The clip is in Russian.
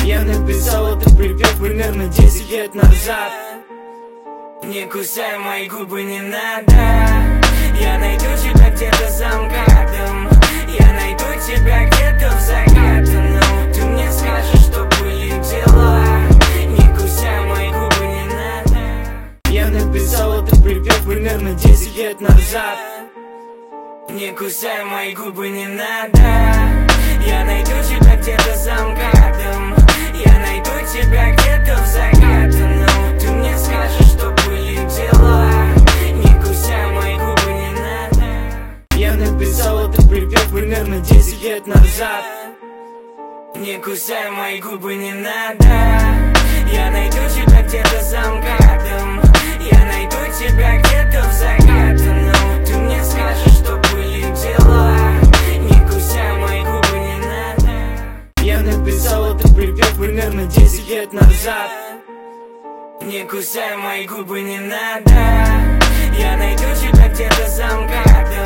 Я написал этот припев примерно 10 лет назад. Не кусай мои губы, не надо. Я найду тебя где-то за МКАДом. Я найду тебя где-то в закатанном. Ты мне скажешь, что были дела. Не кусай мои губы, не надо. Я написал этот припев примерно 10 лет назад. Не кусай мои губы, не надо. Я найду тебя где-то за МКАДом. Я найду тебя где-то в закатанном. Ты мне скажешь, что были дела. Не кусай мои губы, не надо. Я написал этот припев примерно 10 лет назад. Не кусай мои губы, не надо. Я найду тебя где-то за МКАДом. Я найду тебя где-то в закатанном. Ты мне скажешь, что были дела. Не кусай мои губы, не надо. Я написал этот припев примерно 10 лет назад. Не кусай мои губы, не надо. Я найду тебя где-то за МКАДом.